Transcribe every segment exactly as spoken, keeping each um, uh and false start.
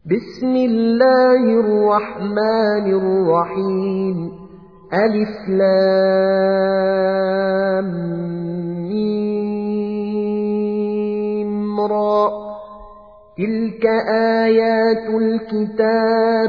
بسم الله الرحمن الرحيم. ألف لام ميم را. تلك آيات الكتاب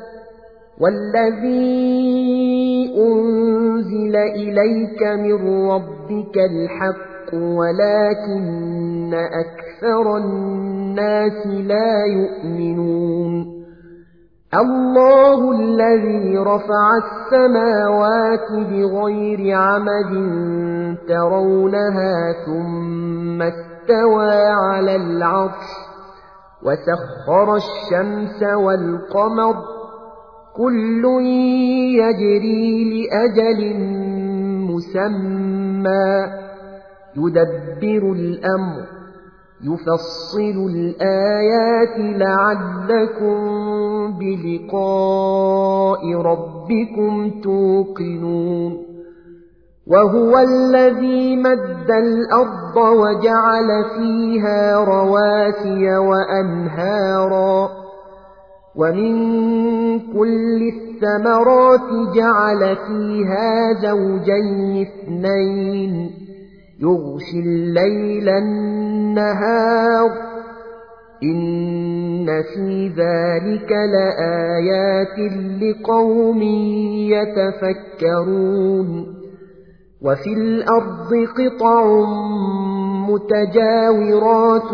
والذي أنزل إليك من ربك الحق ولكن أكثر الناس لا يؤمنون. الله الذي رفع السماوات بغير عمد ترونها ثم استوى على العرش وسخر الشمس والقمر كل يجري لأجل مسمى يدبر الأمر يفصل الآيات لعلكم بلقاء ربكم توقنون. وهو الذي مد الأرض وجعل فيها رواسي وأنهارا ومن كل الثمرات جعل فيها زوجين اثنين يغشي الليل النهار إن في ذلك لآيات لقوم يتفكرون. وفي الأرض قطع متجاورات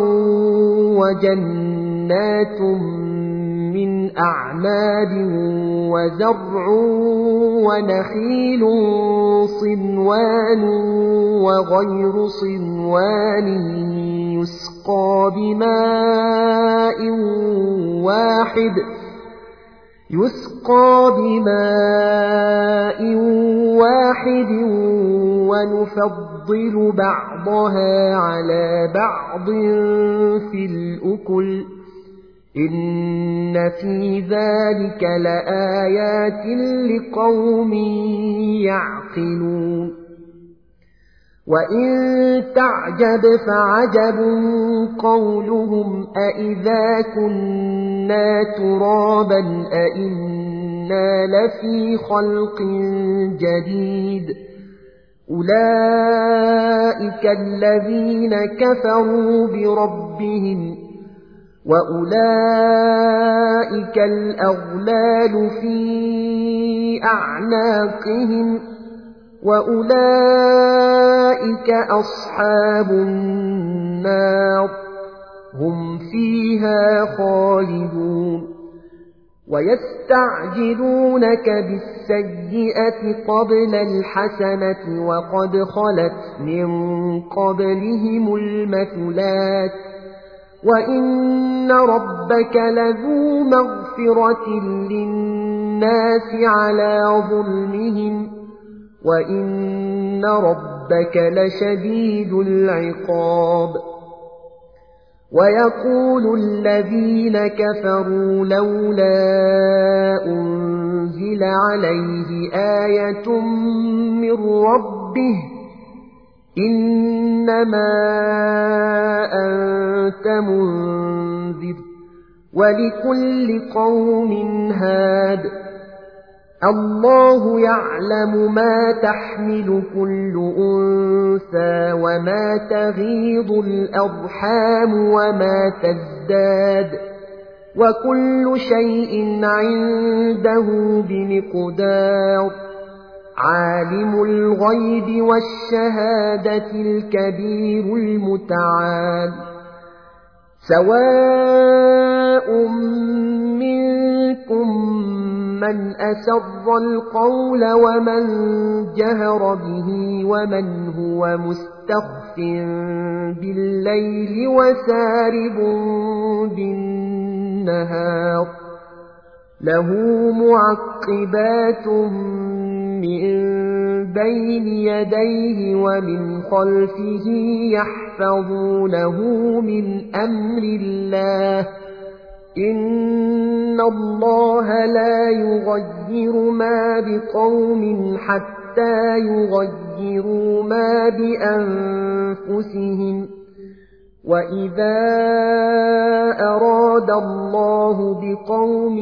وجنات من أعناب وزرع ونخيل صنوان وغير صنوان يسقى بماء واحد يسقى بماء واحد ونفضل بعضها على بعض في الأكل إن في ذلك لآيات لقوم يعقلون. وإن تعجب فعجب قولهم أإذا كنا ترابا أإنا لفي خلق جديد أولئك الذين كفروا بربهم وأولئك الأغلال في أعناقهم وأولئك أصحاب النار هم فيها خالدون. ويستعجلونك بالسيئة قبل الحسنة وقد خلت من قبلهم المثلات وإن ربك لذو مغفرة للناس على ظلمهم وإن ربك لشديد العقاب. ويقول الذين كفروا لولا أنزل عليه آية من ربه إنما أنت منذر ولكل قوم هاد الله يعلم ما تحمل كل أنثى وما تغيض الأرحام وما تزداد وكل شيء عنده بمقدار. عالم الغيب والشهادة الكبير المتعال. سواء منكم من أسر القول ومن جهر به ومن هو مستخف بالليل وسارب بالنهار له معقبات من بين يديه ومن خلفه يحفظونه من أمر الله إن الله لا يغير ما بقوم حتى يغيروا ما بأنفسهم وَإِذَا أَرَادَ اللَّهُ بِقَوْمٍ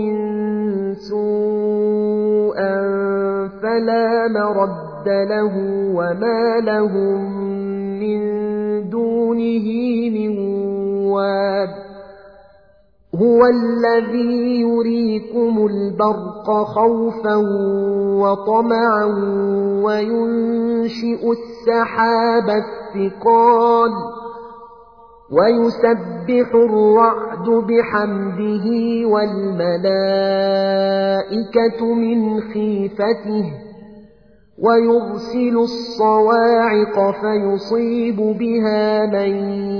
سُوءًا فَلَا مَرَدَّ لَهُ وَمَا لَهُم مِّن دُونِهِ مِن وَالٍ هُوَ الَّذِي يُرِيكُمُ الْبَرْقَ خَوْفًا وَطَمَعًا وَيُنشِئُ السَّحَابَ الثِّقَالَ وَيُسَبِّحُ الرَّعْدُ بِحَمْدِهِ وَالْمَلَائِكَةُ مِنْ خِيفَتِهِ وَيُرْسِلُ الصَّوَاعِقَ فَيُصِيبُ بِهَا مَن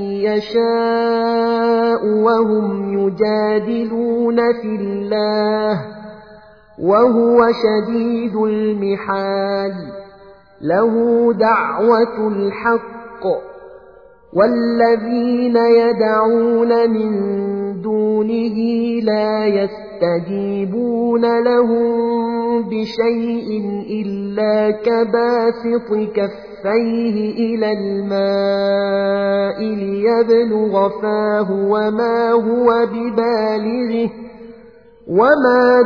يَشَاءُ وَهُمْ يُجَادِلُونَ فِي اللَّهِ وَهُوَ شَدِيدُ الْمِحَالِ لَهُ دَعْوَةُ الْحَقِّ وَالَّذِينَ يَدْعُونَ مِن دُونِهِ لَا يَسْتَجِيبُونَ لَهُم بِشَيْءٍ إِلَّا كَبَاسِطِ كَفَّيْهِ إِلَى الْمَاءِ لِيَبْلُغَ فَاهُ وَمَا هُوَ بِبَالِغِهِ وَمَا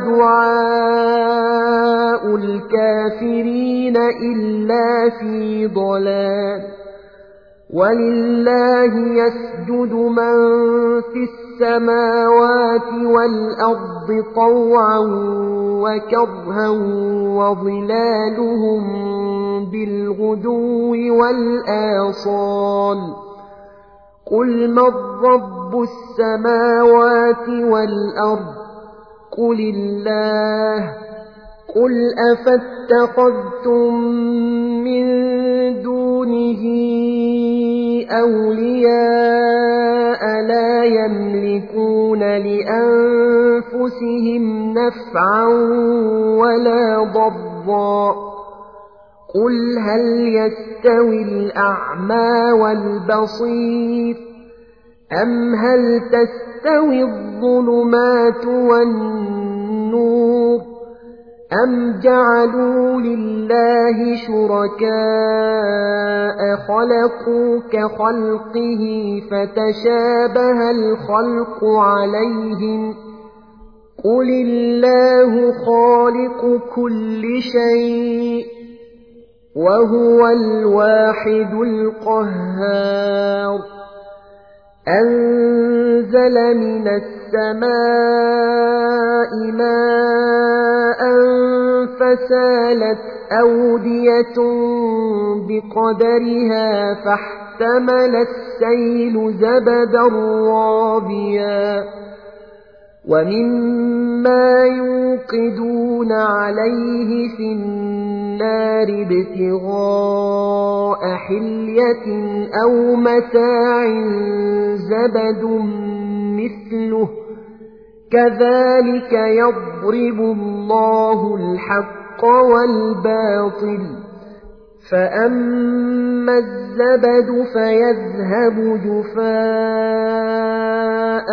دُعَاءُ الْكَافِرِينَ إِلَّا فِي ضَلَالٍ وَلِلَّهِ يَسْجُدُ مَن فِي السَّمَاوَاتِ وَالْأَرْضِ طَوْعًا وَكَرْهًا وَظِلَالُهُم بِالْغُدُوِّ وَالْآصَالِ قُلْ مَن رَّبُّ السَّمَاوَاتِ وَالْأَرْضِ قُلِ اللَّهُ قُلْ أَفَاتَّخَذْتُم مِّن دُونِهِ أَوْلِيَاءَ لَا يَمْلِكُونَ لِأَنفُسِهِمْ نَفْعًا وَلَا ضَرًّا قُلْ هَلْ يَسْتَوِي الْأَعْمَى وَالْبَصِيرُ أَمْ هَلْ تَسْتَوِي الظُّلُمَاتُ وَالنُّورُ أَمْ جَعَلُوا لِلَّهِ شُرَكَاءَ خَلَقُوا كَخَلْقِهِ فَتَشَابَهَ الْخَلْقُ عَلَيْهِمْ قُلِ اللَّهُ خَالِقُ كُلِّ شَيْءٍ وَهُوَ الْوَاحِدُ الْقَهَّارُ أَنزَلَ مِنَ السَّمَاءِ مَاءً فَسَالَتْ أَوْدِيَةٌ بِقَدَرِهَا فَاحْتَمَلَ السَّيْلُ زَبَدًا رَّابِيًا وَمِمَّا يُوقِدُونَ عَلَيْهِ فِي النَّارِ ابْتِغَاءَ حِلْيَةٍ أَوْ مَتَاعٍ زَبَدٌ مِّثْلُهُ كَذَلِكَ يَضْرِبُ اللَّهُ الْحَقَّ وَالْبَاطِلَ فَأَمَّا الزَّبَدُ فَيَذْهَبُ جُفَاءً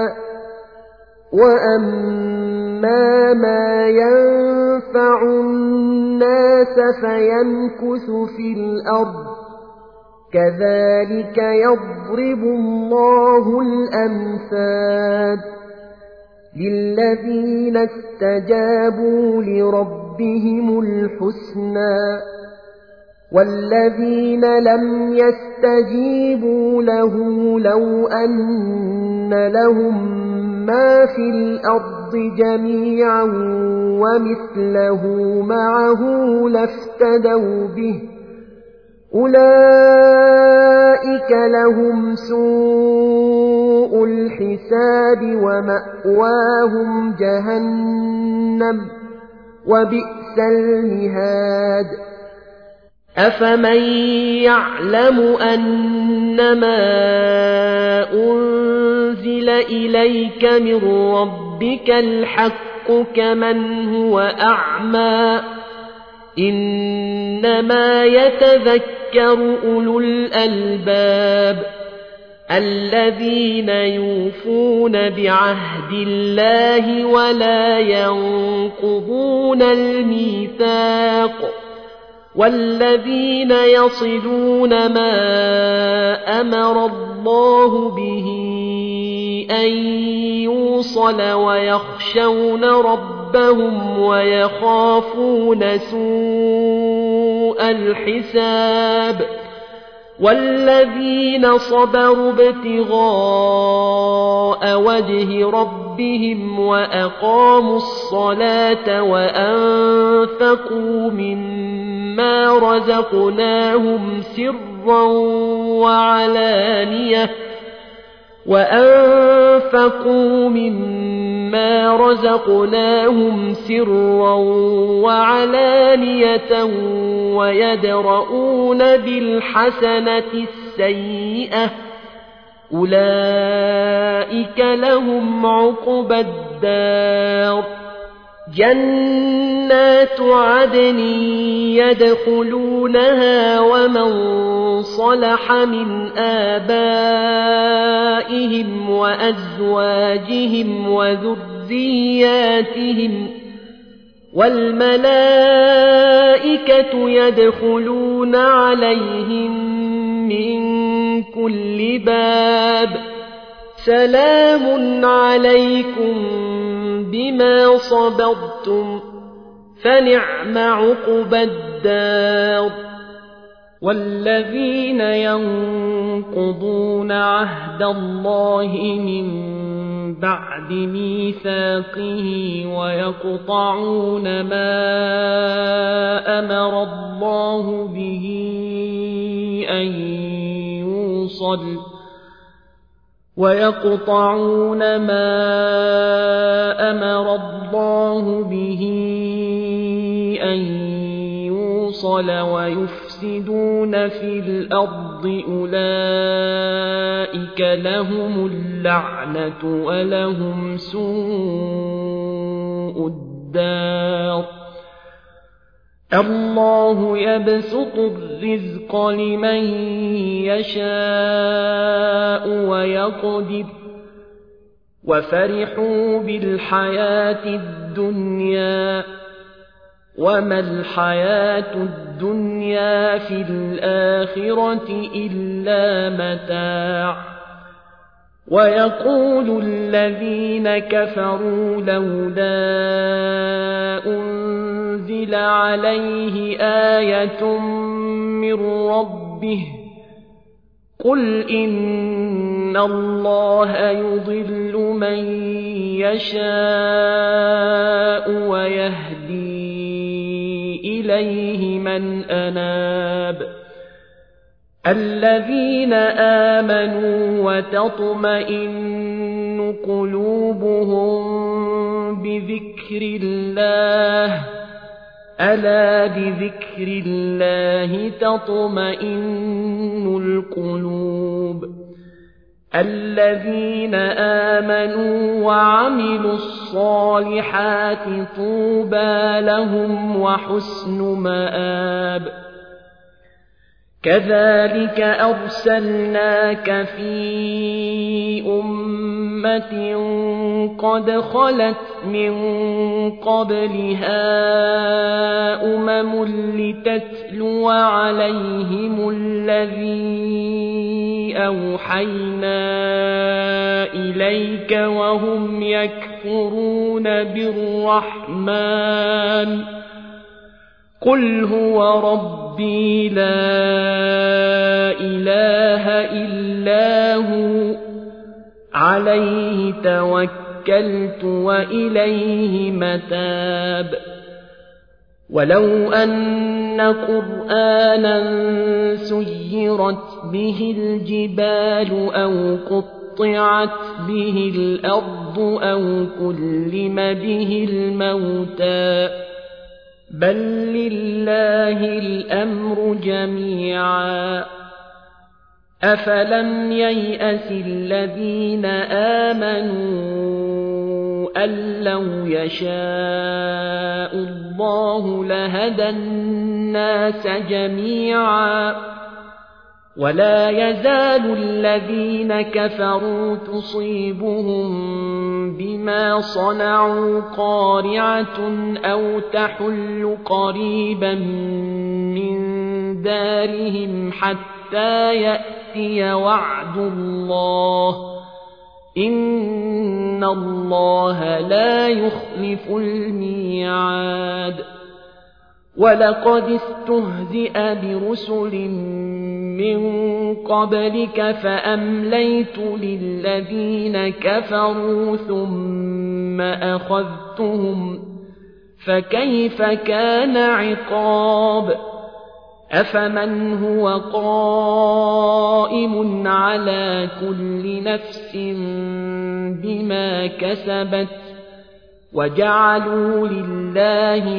وَأَمَّا مَا يَنفَعُ النَّاسَ فَيَمْكُثُ فِي الْأَرْضِ كَذَلِكَ يَضْرِبُ اللَّهُ الْأَمْثَالَ لِلَّذِينَ اسْتَجَابُوا لِرَبِّهِمُ الْحُسْنَى وَالَّذِينَ لَمْ يَسْتَجِيبُوا لَهُ لَوْ أَنَّ لَهُم مَّا فِي الْأَرْضِ جَمِيعًا وَمِثْلَهُ مَعَهُ لَافْتَدَوْا بِهِ أُولَئِكَ لَهُمْ سُوءُ الْحِسَابِ وَمَأْوَاهُمْ جَهَنَّمُ وَبِئْسَ الْمِهَادُ أَفَمَن يَعْلَمُ أَنَّمَا أُنزِلَ إِلَيْكَ مِن رَّبِّكَ الْحَقُّ كَمَنْ هُوَ أَعْمَىٰ إِنَّمَا يَتَذَكَّرُ أُولُو الْأَلْبَابِ الَّذِينَ يُوفُونَ بِعَهْدِ اللَّهِ وَلَا يَنقُضُونَ الْمِيثَاقَ والذين يصلون ما أمر الله به أن يوصل ويخشون ربهم ويخافون سوء الحساب والذين صبروا ابتغاء وجه ربهم وأقاموا الصلاة وأنفقوا مما رزقناهم سرا وعلانية وأنفقوا مما رزقناهم سرا وعلانية ويدرؤون بالحسنة السيئة أولئك لهم عقبى الدار جنات عدن يدخلونها ومن صلح من آبائهم وأزواجهم وذرياتهم والملائكة يدخلون عليهم من كل باب سلام عليكم بما صبرتم فنعم عقبى الدار والذين ينقضون عهد الله من بعد ميثاقه ويقطعون ما أمر الله به أن يوصل ويقطعون ما أمر الله به أن يوصل ويفسدون في الأرض أولئك لهم اللعنة ولهم سوء الدار الله يبسط الرزق لمن يشاء ويقدر وفرحوا بالحياة الدنيا وما الحياة الدنيا في الآخرة إلا متاع ويقول الذين كفروا لولا أنزل عليه آية من ربه قل إن الله يضل من يشاء ويهدي إليه من أناب الذين آمنوا وتطمئن قلوبهم بذكر الله ألا بذكر الله تطمئن القلوب الذين آمنوا وعملوا الصالحات طوبى لهم وحسن مآب كذلك أرسلناك في أمة قد خلت من قبلها أمم لتتلو عليهم الذي أوحينا إليك وهم يكفرون بالرحمن قل هو ربي لا إله إلا هو عليه توكلت وإليه متاب ولو أن قرآنا سيرت به الجبال أو قطعت به الأرض أو كلم به الموتى بل لله الأمر جميعا أفلم ييأس الذين آمنوا أن لو يشاء الله لهدى الناس جميعا ولا يزال الذين كفروا تصيبهم بما صنعوا قارعة أو تحل قريبا من دارهم حتى يأتي وعد الله إن الله لا يخلف الميعاد ولقد استهزئ برسل من قبلك فأمليت للذين كفروا ثم أخذتهم فكيف كان عقاب أفمن هو قائم على كل نفس بما كسبت وجعلوا لله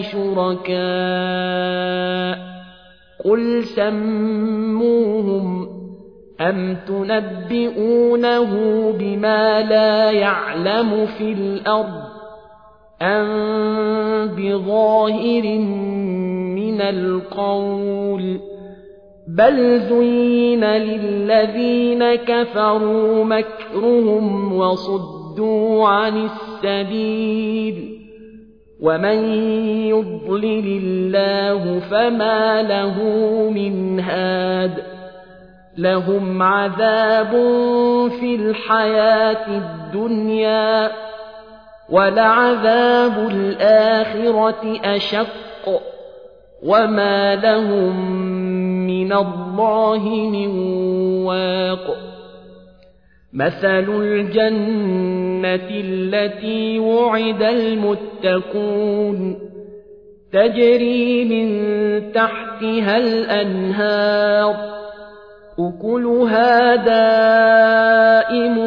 شركاء قل سموهم أم تنبئونه بما لا يعلم في الأرض أم بظاهر من القول بل زين للذين كفروا مكرهم وصدوا عن السبيل ومن يضلل الله فما له من هاد لهم عذاب في الحياة الدنيا ولعذاب الآخرة أشق وما لهم من الله من واق مثل الجنة التي وعد المتقون تجري من تحتها الأنهار أكلها دائم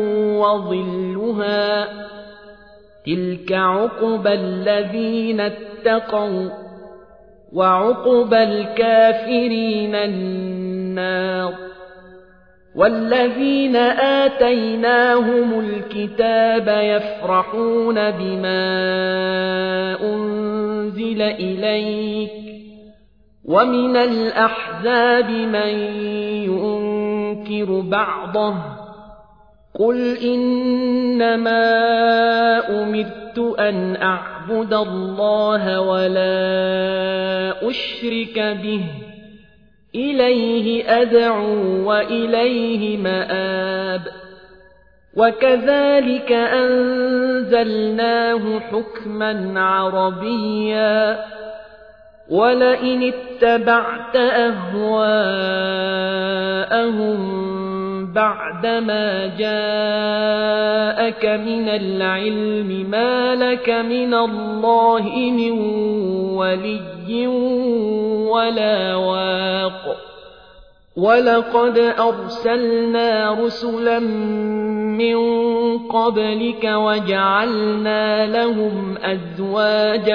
وظلها تلك عقبى الذين اتقوا وعقبى الكافرين النار والذين آتيناهم الكتاب يفرحون بما أنزل إليك ومن الأحزاب من ينكر بعضه قل إنما أمرت أن أعبد الله ولا أشرك به إليه أدعو وإليه مآب وكذلك أنزلناه حكما عربيا ولئن اتبعت أهواءهم بعدما جاءك من العلم ما لك من الله من ولي ولا واق ولقد أرسلنا رسلا من قبلك وجعلنا لهم أزواجا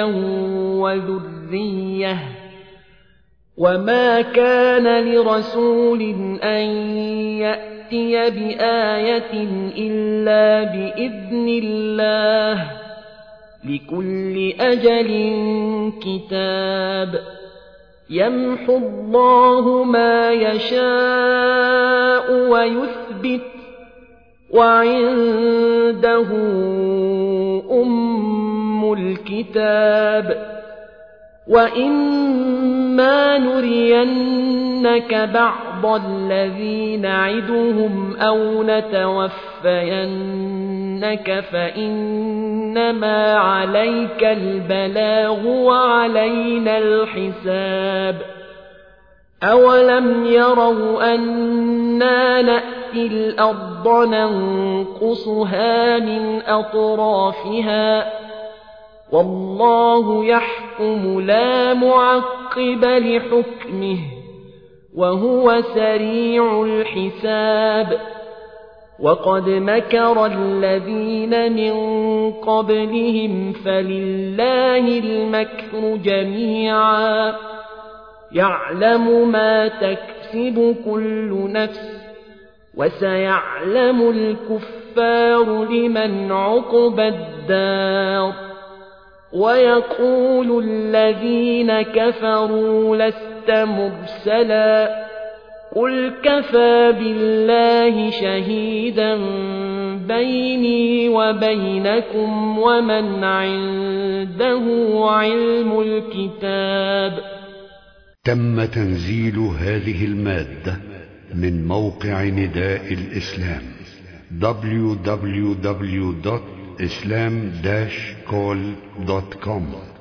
وذرية وما كان لرسول أن يأتي بآية إلا بإذن الله لكل أجل كتاب يمحو الله ما يشاء ويثبت وعنده أم الكتاب وإما نرينك بعض الذي نعدهم أو نتوفينك فإنما عليك البلاغ وعلينا الحساب أولم يروا أنا نأتي الأرض ننقصها من أطرافها والله يحكم لا معقب لحكمه وهو سريع الحساب وقد مكر الذين من قبلهم فلله المكر جميعا يعلم ما تكسب كل نفس وسيعلم الكفار لمن عقبى الدار ويقول الذين كفروا لست مرسلا قل كفى بالله شهيدا بيني وبينكم ومن عنده علم الكتاب. تم تنزيل هذه المادة من موقع نداء الإسلام دبليو دبليو دبليو دوت إسلام داش كول دوت كوم.